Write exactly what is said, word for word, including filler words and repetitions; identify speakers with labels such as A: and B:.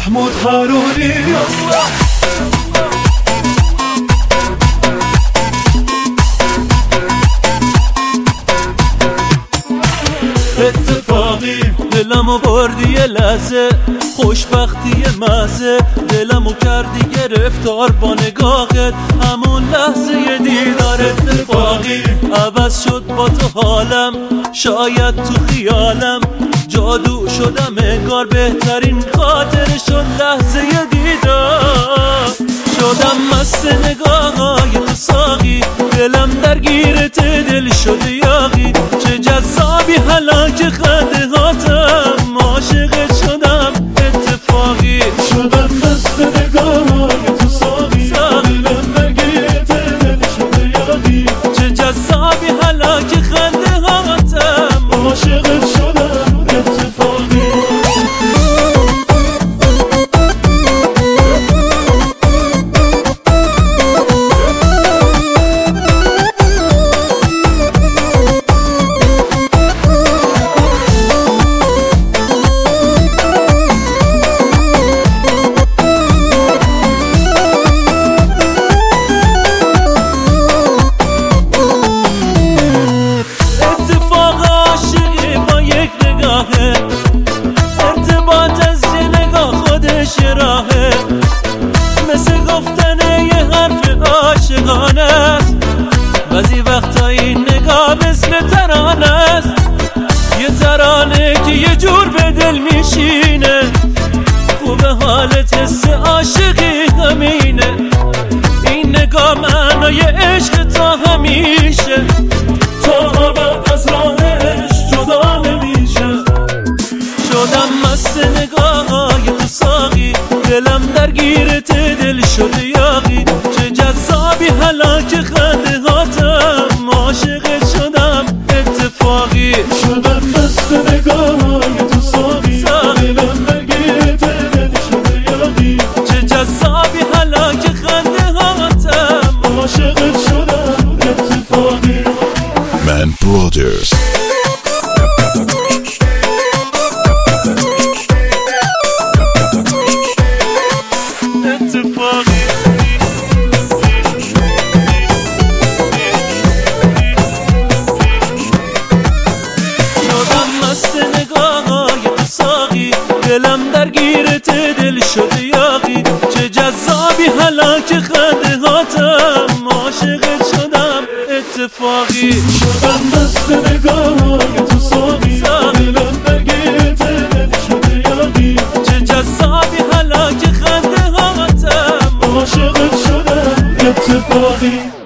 A: محمود هارونی.
B: اتفاقی دلمو بردی یه لحظه، خوشبختی مزه دلمو کردی گرفتار با نگاهت، همون لحظه یه دیدار اتفاقی عوض شد با تو حالم، شاید تو خیالم جادو شدم انگار، بهترین خاطر شد لحظه یه دیدار، شدم مست نگاه‌های تو ساقی، دلم درگیرت دل شده یاغی، چه جذابی حالا که خنده هاتم، عاشقت شدم اتفاقی،
A: شدم مست نگاه‌های تو ساقی، دلم درگیرت دل شده یاغی،
B: چه جذابی حالا که خنده هاتم،
A: عاشقت شدم اتفاقی.
B: ارتباط از یه نگاه خودش یه راهه، مثل گفتن یه حرف عاشقانه است، بعضی وقتا این نگاه مثل ترانه است، یه ترانه که یه جور به دل میشینه، خوب حالت حس عاشقی همینه، این نگاه معنای عشق تا همیشه،
A: تا بعد از راهش جدا نمیشه،
B: شدم مست نگاه‌های تو ساقی، دلم درگیرت دل شده یاغی، چه جذابی حالا که خنده هاتم، عاشقت شدم اتفاقی،
A: شدم مست نگاه‌های تو ساقی، دلم درگیرت دل شده یاغی،
B: چه جذابی حالا که خنده هاتم،
A: عاشقت شدم اتفاقی.
C: Man Brothers.
B: اتفاقی شدم مست نگاه‌های تو ساقی، دلم درگیرت دل شده یاغی، چه جذابی حالا که خنده هاتم، عاشقت شدم اتفاقی،
A: شدم مست نگاه‌های تو ساقی، دلم درگیرت دل شده یاغی،
B: چه جذابی حالا که خنده هاتم،
A: عاشقت شدم اتفاقی.